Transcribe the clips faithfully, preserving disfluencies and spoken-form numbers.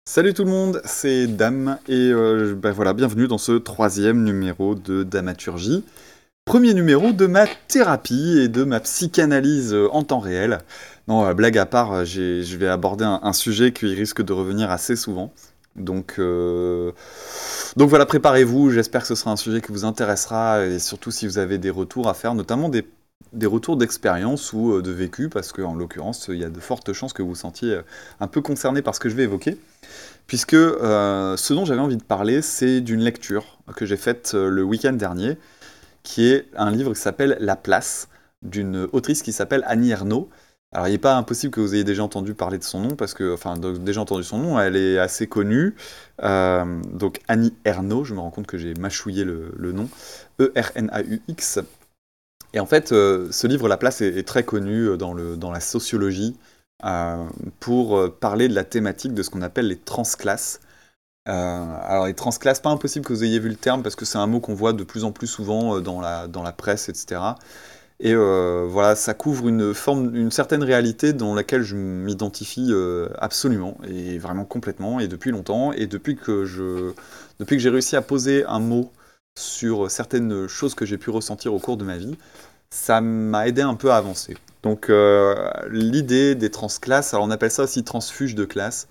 Salut tout le monde, c'est Dame et euh, bah voilà, bienvenue dans ce troisième numéro de Damaturgie. Premier numéro de ma thérapie et de ma psychanalyse euh, en temps réel. Non, euh, blague à part, euh, j'ai- je vais aborder un, un sujet qui risque de revenir assez souvent. Donc, euh, donc voilà, préparez-vous, j'espère que ce sera un sujet qui vous intéressera et surtout si vous avez des retours à faire, notamment des, des retours d'expérience ou euh, de vécu, parce qu'en l'occurrence, il y a de fortes chances que vous vous sentiez euh, un peu concerné par ce que je vais évoquer. Puisque euh, ce dont j'avais envie de parler, c'est d'une lecture que j'ai faite euh, le week-end dernier, qui est un livre qui s'appelle La Place, d'une autrice qui s'appelle Annie Ernaux. Alors, il n'est pas impossible que vous ayez déjà entendu parler de son nom, parce que, enfin, donc, déjà entendu son nom, elle est assez connue. Euh, donc, Annie Ernaux, je me rends compte que j'ai mâchouillé le, le nom, E R N A U X. Et en fait, euh, ce livre, La Place, est, est très connu euh, dans, le, dans la sociologie euh, pour euh, parler de la thématique de ce qu'on appelle les transclasses. Euh, alors les transclasses, pas impossible que vous ayez vu le terme parce que c'est un mot qu'on voit de plus en plus souvent euh, dans la, dans la presse, et cetera. Et euh, voilà, ça couvre une forme, une certaine réalité dans laquelle je m'identifie euh, absolument et vraiment complètement et depuis longtemps. Et depuis que je, depuis que j'ai réussi à poser un mot sur certaines choses que j'ai pu ressentir au cours de ma vie, ça m'a aidé un peu à avancer. Donc euh, l'idée des transclasses, alors on appelle ça aussi transfuge de classe.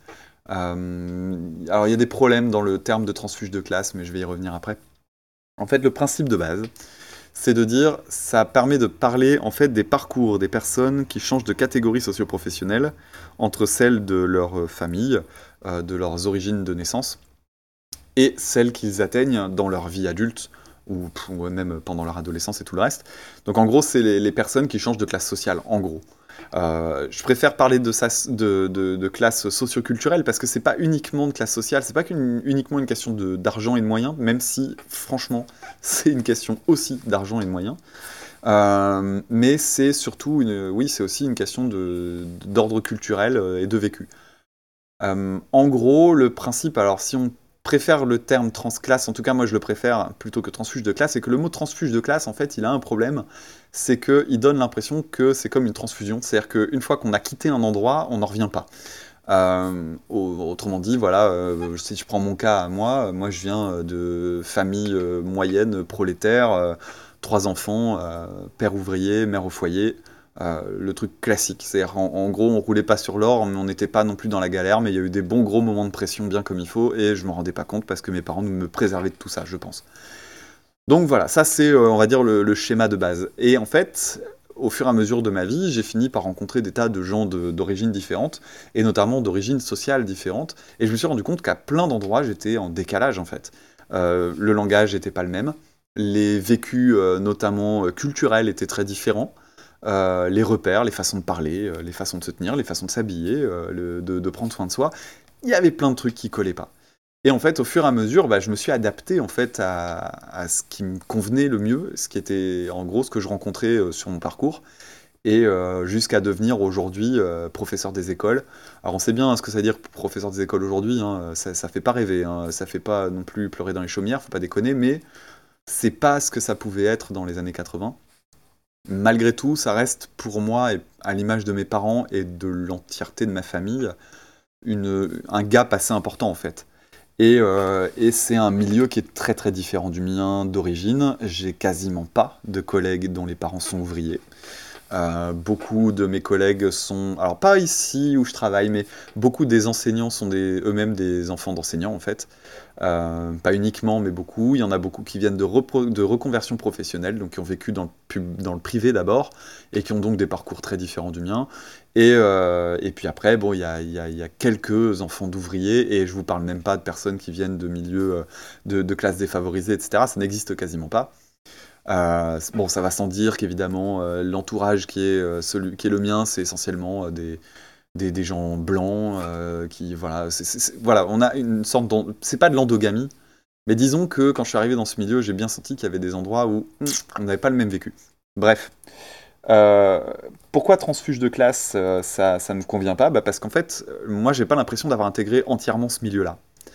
Euh, alors il y a des problèmes dans le terme de transfuge de classe, mais je vais y revenir après. En fait, le principe de base, c'est de dire, ça permet de parler en fait des parcours des personnes qui changent de catégorie socio-professionnelle entre celles de leur famille, euh, de leurs origines de naissance, et celles qu'ils atteignent dans leur vie adulte, ou, ou même pendant leur adolescence et tout le reste. Donc en gros, c'est les, les personnes qui changent de classe sociale, en gros. Euh, je préfère parler de, sa, de, de, de classe socioculturelle parce que c'est pas uniquement de classe sociale, c'est pas qu'une, uniquement une question de, d'argent et de moyens, même si, franchement, c'est une question aussi d'argent et de moyens. Euh, mais c'est surtout, une, oui, c'est aussi une question de, d'ordre culturel euh, et de vécu. Euh, en gros, le principe, alors si on préfère le terme transclasse, en tout cas moi je le préfère plutôt que transfuge de classe, c'est que le mot transfuge de classe, en fait, il a un problème, c'est qu'il donne l'impression que c'est comme une transfusion, c'est-à-dire qu'une fois qu'on a quitté un endroit, on n'en revient pas. Euh, autrement dit, voilà, euh, si je prends mon cas à moi, moi je viens de famille euh, moyenne, prolétaire, euh, trois enfants, euh, père ouvrier, mère au foyer, euh, le truc classique. C'est-à-dire, en, en gros, on roulait pas sur l'or, mais on n'était pas non plus dans la galère, mais il y a eu des bons gros moments de pression bien comme il faut, et je me rendais pas compte parce que mes parents me préservaient de tout ça, je pense. Donc voilà, ça c'est, euh, on va dire, le, le schéma de base. Et en fait, au fur et à mesure de ma vie, j'ai fini par rencontrer des tas de gens de- d'origines différentes, et notamment d'origines sociales différentes, et je me suis rendu compte qu'à plein d'endroits, j'étais en décalage en fait. Euh, le langage n'était pas le même, les vécus, euh, notamment euh, culturels, étaient très différents. Euh, les repères, les façons de parler, euh, les façons de se tenir, les façons de s'habiller, euh, le- de, de prendre soin de soi, il y avait plein de trucs qui collaient pas. Et en fait, au fur et à mesure, bah, je me suis adapté en fait à, à ce qui me convenait le mieux, ce qui était en gros ce que je rencontrais euh, sur mon parcours, et euh, jusqu'à devenir aujourd'hui euh, professeur des écoles. Alors on sait bien hein, ce que ça veut dire professeur des écoles aujourd'hui, hein, ça, ça fait pas rêver, hein, ça fait pas non plus pleurer dans les chaumières, faut pas déconner, mais c'est pas ce que ça pouvait être dans les années quatre-vingts. Malgré tout, ça reste pour moi, et à l'image de mes parents et de l'entièreté de ma famille, une, un gap assez important en fait. Et, euh, et c'est un milieu qui est très très différent du mien d'origine. J'ai quasiment pas de collègues dont les parents sont ouvriers. Euh, beaucoup de mes collègues sont, alors pas ici où je travaille, mais beaucoup des enseignants sont des, eux-mêmes des enfants d'enseignants en fait. Euh, pas uniquement, mais beaucoup. Il y en a beaucoup qui viennent de, repro- de reconversion professionnelle, donc qui ont vécu dans le, pub- dans le privé d'abord, et qui ont donc des parcours très différents du mien. Et, euh, et puis après, bon, il y a, il y a- il y a quelques enfants d'ouvriers, et je vous parle même pas de personnes qui viennent de milieux euh, de, de classes défavorisées, et cetera. Ça n'existe quasiment pas. Euh, bon, ça va sans dire qu'évidemment, euh, l'entourage qui est, euh, celui, qui est le mien, c'est essentiellement euh, des, des, des gens blancs euh, qui, voilà, c'est, c'est- c'est- voilà, on a une sorte d'en- c'est pas de l'endogamie, mais disons que quand je suis arrivé dans ce milieu, j'ai bien senti qu'il y avait des endroits où hum, on n'avait pas le même vécu. Bref. Euh, Pourquoi transfuge de classe, euh, ça, ça me convient pas? Bah parce qu'en fait, euh, moi, j'ai pas l'impression d'avoir intégré entièrement ce milieu-là.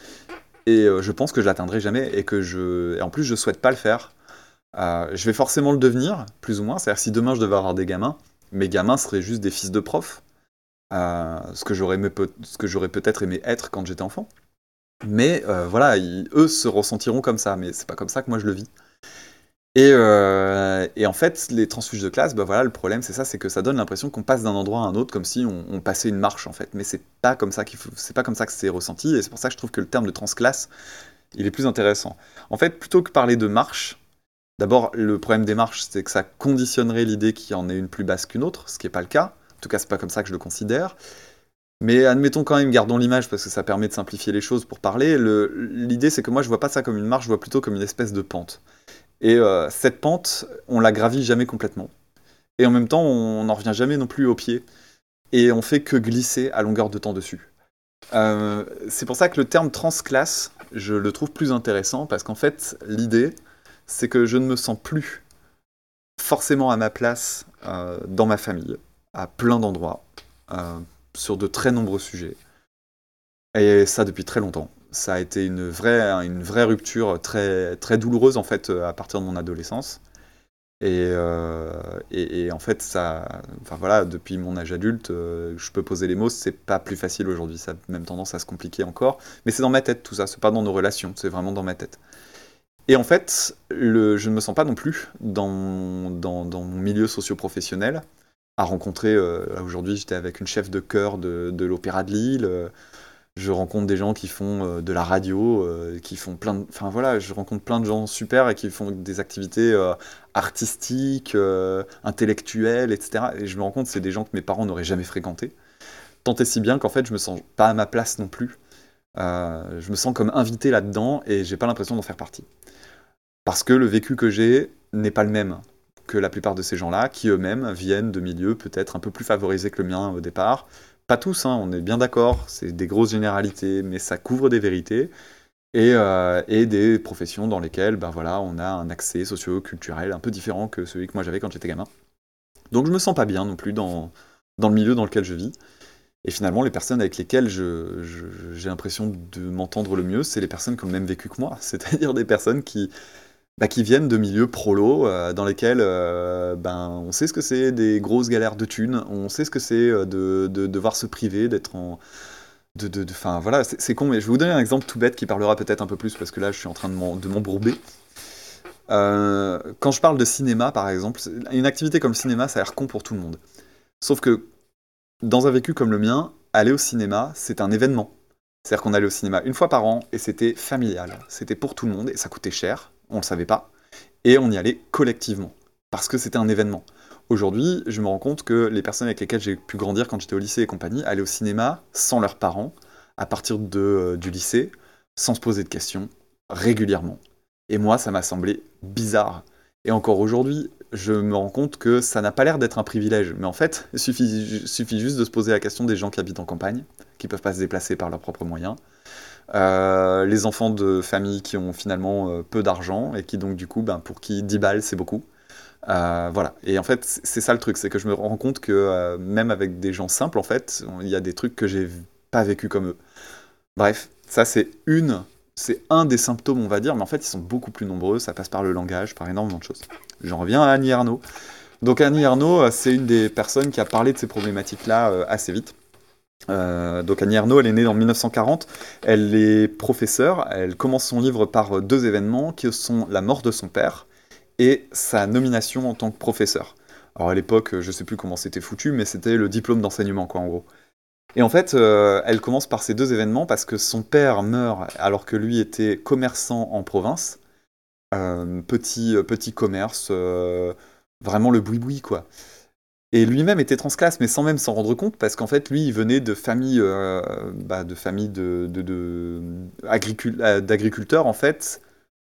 Et euh, je pense que je l'atteindrai jamais et que je, et en plus, je souhaite pas le faire. Euh, je vais forcément le devenir, plus ou moins. C'est-à-dire, si demain je devais avoir des gamins, mes gamins seraient juste des fils de profs. euh, ce que j'aurais aimé peut- ce que j'aurais peut-être aimé être quand j'étais enfant. Mais euh, voilà, ils- eux se ressentiront comme ça, mais c'est pas comme ça que moi je le vis. Et, euh, et en fait, les transfuges de classe, bah voilà, le problème c'est ça, c'est que ça donne l'impression qu'on passe d'un endroit à un autre comme si on, on passait une marche en fait. Mais c'est pas comme ça qu'il faut, c'est pas comme ça que c'est ressenti, et c'est pour ça que je trouve que le terme de transclasse, il est plus intéressant. En fait, plutôt que parler de marche, d'abord le problème des marches, c'est que ça conditionnerait l'idée qu'il y en ait une plus basse qu'une autre, ce qui est pas le cas. En tout cas, c'est pas comme ça que je le considère. Mais admettons quand même, gardons l'image parce que ça permet de simplifier les choses pour parler. Le- L'idée, c'est que moi, je vois pas ça comme une marche, je vois plutôt comme une espèce de pente. Et euh, cette pente, on la gravit jamais complètement. Et en même temps, on n'en revient jamais non plus au pied. Et on fait que glisser à longueur de temps dessus. Euh, c'est pour ça que le terme transclasse, je le trouve plus intéressant parce qu'en fait, l'idée, c'est que je ne me sens plus forcément à ma place euh, dans ma famille, à plein d'endroits, euh, sur de très nombreux sujets. Et ça depuis très longtemps. Ça a été une vraie, une vraie rupture très, très douloureuse en fait à partir de mon adolescence. Et, euh, et, et en fait, ça, enfin voilà, depuis mon âge adulte, euh, je peux poser les mots, c'est pas plus facile aujourd'hui, ça a même tendance à se compliquer encore. Mais c'est dans ma tête tout ça, c'est pas dans nos relations, c'est vraiment dans ma tête. Et en fait, le, je ne me sens pas non plus dans, mon- dans, dans mon milieu socio-professionnel à rencontrer, euh, aujourd'hui j'étais avec une chef de chœur de, de l'Opéra de Lille, euh, je rencontre des gens qui font euh, de la radio, euh, qui font plein de... Enfin voilà, je rencontre plein de gens super et qui font des activités euh, artistiques, euh, intellectuelles, et cetera. Et je me rends compte que c'est des gens que mes parents n'auraient jamais fréquentés. Tant et si bien qu'en fait, je me sens pas à ma place non plus. Euh, je me sens comme invité là-dedans et j'ai pas l'impression d'en faire partie. Parce que le vécu que j'ai n'est pas le même que la plupart de ces gens-là, qui eux-mêmes viennent de milieux peut-être un peu plus favorisés que le mien au départ. Pas tous, hein, on est bien d'accord, c'est des grosses généralités, mais ça couvre des vérités, et, euh, et des professions dans lesquelles ben voilà, on a un accès socio-culturel un peu différent que celui que moi j'avais quand j'étais gamin. Donc je me sens pas bien non plus dans, dans le milieu dans lequel je vis. Et finalement, les personnes avec lesquelles je, je- j'ai l'impression de m'entendre le mieux, c'est les personnes qui ont le même vécu que moi. C'est-à-dire des personnes qui, bah, qui viennent de milieux prolos, euh, dans lesquels euh, ben, on sait ce que c'est des grosses galères de thunes, on sait ce que c'est euh, de, de devoir se priver, d'être en... De, de, de- enfin, voilà, c'est c'est con, mais je vais vous donner un exemple tout bête qui parlera peut-être un peu plus, parce que là, je suis en train de m'en- de m'embourber. Euh, quand je parle de cinéma, par exemple, c'est- une activité comme le cinéma, ça a l'air con pour tout le monde. Sauf que, dans un vécu comme le mien, aller au cinéma, c'est un événement. C'est-à-dire qu'on allait au cinéma une fois par an, et c'était familial. C'était pour tout le monde, et ça coûtait cher, on le savait pas. Et on y allait collectivement, parce que c'était un événement. Aujourd'hui, je me rends compte que les personnes avec lesquelles j'ai pu grandir quand j'étais au lycée et compagnie allaient au cinéma sans leurs parents, à partir de, euh, du lycée, sans se poser de questions, régulièrement. Et moi, ça m'a semblé bizarre. Et encore aujourd'hui, je me rends compte que ça n'a pas l'air d'être un privilège. Mais en fait, il suffit, suffit juste de se poser la question des gens qui habitent en campagne, qui peuvent pas se déplacer par leurs propres moyens, euh, les enfants de familles qui ont finalement euh, peu d'argent et qui donc du coup, ben, pour qui dix balles c'est beaucoup. Euh, voilà. Et en fait, c'est c'est ça le truc, c'est que je me rends compte que euh, même avec des gens simples, en fait, il y a des trucs que j'ai pas vécu comme eux. Bref, ça c'est une, c'est un des symptômes, on va dire, mais en fait ils sont beaucoup plus nombreux. Ça passe par le langage, par énormément de choses. J'en reviens à Annie Ernaux. Donc Annie Ernaux, euh, c'est une des personnes qui a parlé de ces problématiques-là euh, assez vite. Euh, donc Annie Ernaux, elle est née en mille neuf cent quarante, elle est professeure, elle commence son livre par deux événements qui sont la mort de son père et sa nomination en tant que professeur. Alors à l'époque, je sais plus comment c'était foutu, mais c'était le diplôme d'enseignement quoi en gros. Et en fait, euh, elle commence par ces deux événements parce que son père meurt alors que lui était commerçant en province, euh, petit, petit commerce, euh, vraiment le boui-boui quoi. Et lui-même était transclasse, mais sans même s'en rendre compte, parce qu'en fait, lui, il venait de familles, euh, bah, de familles de, de- de- agricul- euh, d'agriculteurs, en fait,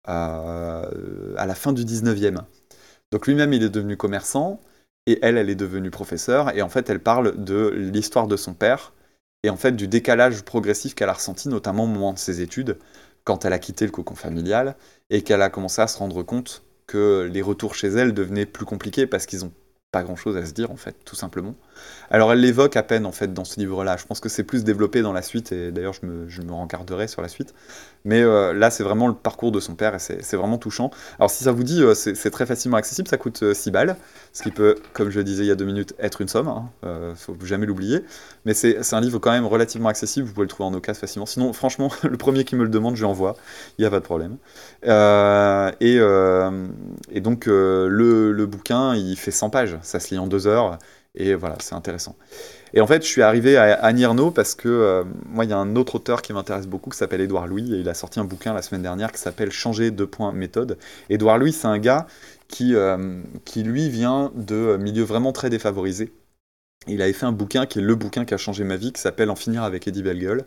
euh, à la fin du dix-neuvième. Donc lui-même, il est devenu commerçant, et elle, elle est devenue professeure, et en fait, elle parle de l'histoire de son père, et en fait, du décalage progressif qu'elle a ressenti, notamment au moment de ses études, quand elle a quitté le cocon familial, et qu'elle a commencé à se rendre compte que les retours chez elle devenaient plus compliqués, parce qu'ils ont pas grand-chose à se dire, en fait, tout simplement. Alors, elle l'évoque à peine, en fait, dans ce livre-là. Je pense que c'est plus développé dans la suite, et d'ailleurs, je me, je me rencarderai sur la suite. Mais euh, là, c'est vraiment le parcours de son père, et c'est c'est vraiment touchant. Alors, si ça vous dit, euh, c'est c'est très facilement accessible, ça coûte euh, six balles, ce qui peut, comme je le disais il y a deux minutes, être une somme, hein, euh, faut jamais l'oublier. Mais c'est c'est un livre quand même relativement accessible, vous pouvez le trouver en occasion facilement. Sinon, franchement, le premier qui me le demande, je lui envoie, il n'y a pas de problème. Euh, et, euh, et donc, euh, le, le bouquin, il fait cent pages, ça se lit en deux heures, et voilà, c'est intéressant. Et en fait, je suis arrivé à Annie Ernaux parce que euh, moi, il y a un autre auteur qui m'intéresse beaucoup qui s'appelle Édouard Louis, et il a sorti un bouquin la semaine dernière qui s'appelle Changer de point méthode. Édouard Louis, c'est un gars qui, euh, qui, lui, vient de milieux vraiment très défavorisés. Il avait fait un bouquin qui est le bouquin qui a changé ma vie, qui s'appelle En finir avec Eddie Bellegueule.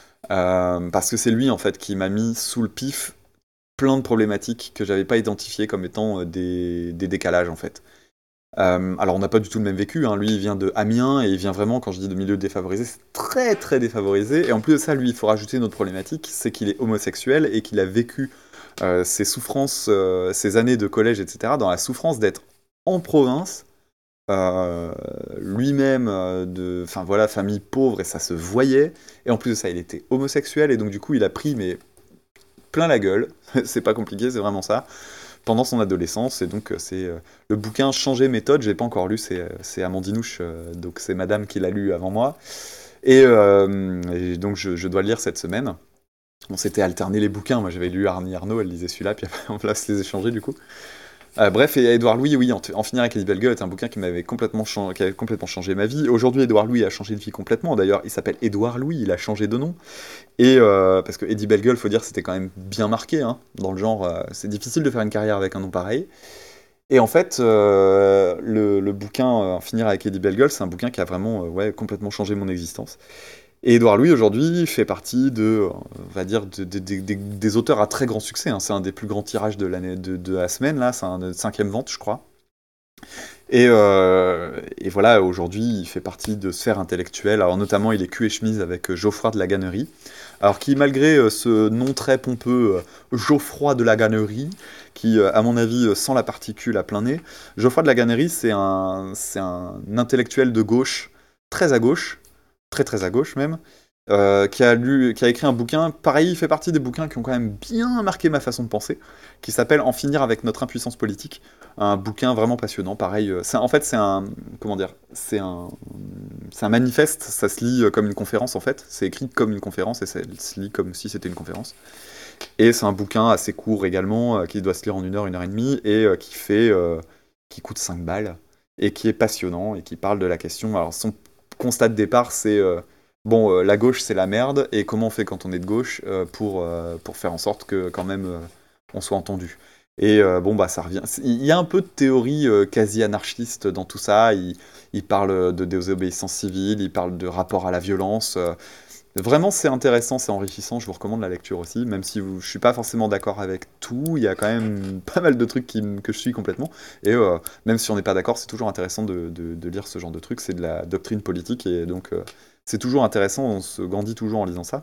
Euh, parce que c'est lui, en fait, qui m'a mis sous le pif plein de problématiques que j'avais pas identifiées comme étant euh, des, des décalages, en fait. Euh, alors, on n'a pas du tout le même vécu, hein. Lui, il vient de Amiens, et il vient vraiment, quand je dis de milieu défavorisé, c'est très très défavorisé. Et en plus de ça, lui, il faut rajouter une autre problématique, c'est qu'il est homosexuel et qu'il a vécu euh, ses souffrances, euh, ses années de collège, et cetera, dans la souffrance d'être en province, euh, lui-même, euh, de, enfin voilà, famille pauvre, et ça se voyait. Et en plus de ça, il était homosexuel, et donc du coup, il a pris mais plein la gueule. C'est pas compliqué, c'est vraiment ça. Pendant son adolescence, et donc euh, c'est euh, le bouquin Changer méthode, j'ai pas encore lu, c'est, euh, c'est Amandinouche, euh, donc c'est madame qui l'a lu avant moi, et, euh, et donc je, je dois le lire cette semaine. On s'était alterné les bouquins, moi j'avais lu Annie Ernaux, elle lisait celui-là, puis après on va se les échanger du coup. Euh, bref, et Édouard Louis, oui, En, en finir avec Eddie Bellegueule est un bouquin qui m'avait complètement, chan- qui avait complètement changé ma vie. Aujourd'hui, Édouard Louis a changé de vie complètement, d'ailleurs il s'appelle Édouard Louis, il a changé de nom. Et euh, parce que Eddie Bellegueule, faut dire, c'était quand même bien marqué, hein, dans le genre, euh, c'est difficile de faire une carrière avec un nom pareil. Et en fait, euh, le, le bouquin euh, En finir avec Eddie Bellegueule, c'est un bouquin qui a vraiment euh, ouais, complètement changé mon existence. Et Édouard Louis, aujourd'hui, fait partie de, euh, on va dire, de- de- de- de- des auteurs à très grand succès, hein. C'est un des plus grands tirages de, l'année, de, de la semaine, là, c'est un cinquième vente, je crois. Et, euh, et voilà, aujourd'hui, il fait partie de sphères intellectuelles. Alors notamment, il est cul et chemise avec euh, Geoffroy de la Gannerie. Alors qui, malgré euh, ce nom très pompeux, euh, Geoffroy de la Gannerie, qui, euh, à mon avis, euh, sent la particule à plein nez, Geoffroy de la Gannerie, c'est un, c'est un intellectuel de gauche, très à gauche, très très à gauche même, euh, qui a lu, qui a écrit un bouquin. Pareil, il fait partie des bouquins qui ont quand même bien marqué ma façon de penser, qui s'appelle En finir avec notre impuissance politique. Un bouquin vraiment passionnant. Pareil, euh, c'est- en fait, c'est un, comment dire, c'est un, c'est un manifeste. Ça se lit euh, comme une conférence en fait. C'est écrit comme une conférence et ça se lit comme si c'était une conférence. Et c'est un bouquin assez court également, euh, qui doit se lire en une heure, une heure et demie, et euh, qui fait, euh, qui coûte cinq balles et qui est passionnant et qui parle de la question. Alors son constat de départ, c'est euh, bon, euh, la gauche c'est la merde, et comment on fait quand on est de gauche euh, pour euh, pour faire en sorte que quand même euh, on soit entendu. Et euh, bon bah ça revient. c'est- Il y a un peu de théorie euh, quasi anarchiste dans tout ça. Il, il parle de désobéissance civile, il parle de rapport à la violence. euh, Vraiment, c'est intéressant, c'est enrichissant, je vous recommande la lecture aussi, même si vous, je suis pas forcément d'accord avec tout, il y a quand même pas mal de trucs qui m- que je suis complètement, et euh, même si on n'est pas d'accord, c'est toujours intéressant de, de- de lire ce genre de trucs, c'est de la doctrine politique, et donc euh, c'est toujours intéressant, on se grandit toujours en lisant ça.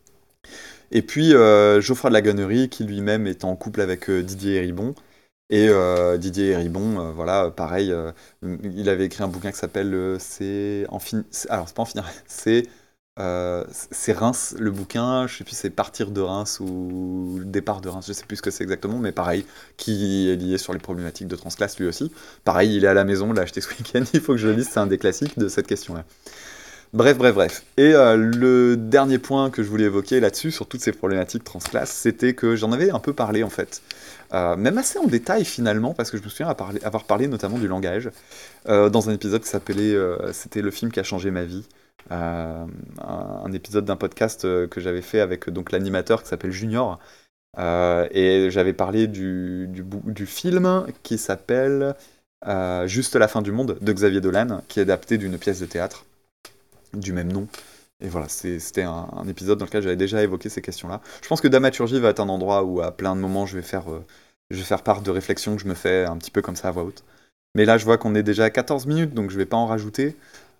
Et puis euh, Geoffroy de la Gonnerie, qui lui-même est en couple avec euh, Didier Héribon, et euh, Didier Héribon, euh, voilà, pareil, euh, il avait écrit un bouquin qui s'appelle euh, c'est en fin... c'est- alors c'est pas en finir, c'est euh, c'est Reims, le bouquin, je sais plus si c'est Partir de Reims ou Départ de Reims, je sais plus ce que c'est exactement, mais pareil, qui est lié sur les problématiques de transclasse lui aussi. Pareil, il est à la maison, l'a acheté ce week-end, il faut que je le lise, c'est un des classiques de cette question-là. Bref, bref, bref. Et euh, le dernier point que je voulais évoquer là-dessus, sur toutes ces problématiques transclasse, c'était que j'en avais un peu parlé en fait. Euh, même assez en détail finalement, parce que je me souviens avoir parlé, avoir parlé notamment du langage, euh, dans un épisode qui s'appelait euh, C'était le film qui a changé ma vie. Euh, un, un épisode d'un podcast euh, que j'avais fait avec donc l'animateur qui s'appelle Junior. Euh, et j'avais parlé du, du, bou- du film qui s'appelle euh, Juste la fin du monde de Xavier Dolan, qui est adapté d'une pièce de théâtre du même nom. Et voilà, c'est- c'était un, un épisode dans lequel j'avais déjà évoqué ces questions-là. Je pense que Damaturgie va être un endroit où à plein de moments je vais faire, euh, je vais faire part de réflexions que je me fais un petit peu comme ça à voix haute. Mais là, je vois qu'on est déjà à quatorze minutes, donc je vais pas en rajouter.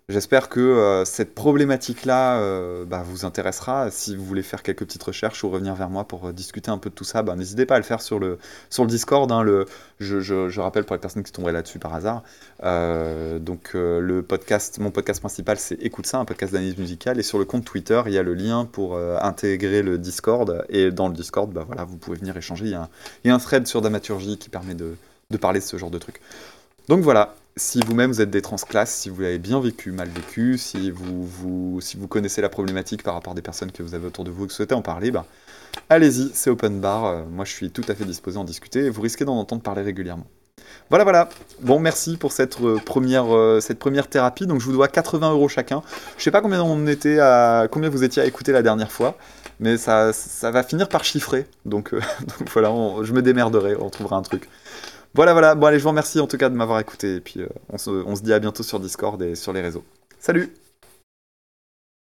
J'espère que euh, cette problématique-là euh, bah, vous intéressera. Si vous voulez faire quelques petites recherches ou revenir vers moi pour euh, discuter un peu de tout ça, bah, n'hésitez pas à le faire sur le, sur le Discord. Hein, le, je, je- je rappelle pour les personnes qui tomberaient là-dessus par hasard. Euh, donc euh, le podcast, mon podcast principal, c'est Écoute ça, un podcast d'analyse musicale. Et sur le compte Twitter, il y a le lien pour euh, intégrer le Discord. Et dans le Discord, bah, voilà, vous pouvez venir échanger. Il y a un, il y a un thread sur Damaturgie qui permet de, de parler de ce genre de trucs. Donc voilà, si vous-même vous êtes des transclasses, si vous l'avez bien vécu, mal vécu, si vous, vous, si vous connaissez la problématique par rapport à des personnes que vous avez autour de vous et que vous souhaitez en parler, ben, allez-y, c'est open bar, euh, moi je suis tout à fait disposé à en discuter et vous risquez d'en entendre parler régulièrement. Voilà, voilà. Bon, merci pour cette, euh, première, euh, cette première thérapie. Donc je vous dois quatre-vingts euros chacun. Je sais pas combien on était à, combien vous étiez à écouter la dernière fois, mais ça, ça va finir par chiffrer. Donc, euh, donc voilà, on- je me démerderai, on trouvera un truc. Voilà, voilà. Bon, allez, je vous remercie en tout cas de m'avoir écouté. Et puis, euh, on se, on se dit à bientôt sur Discord et sur les réseaux. Salut!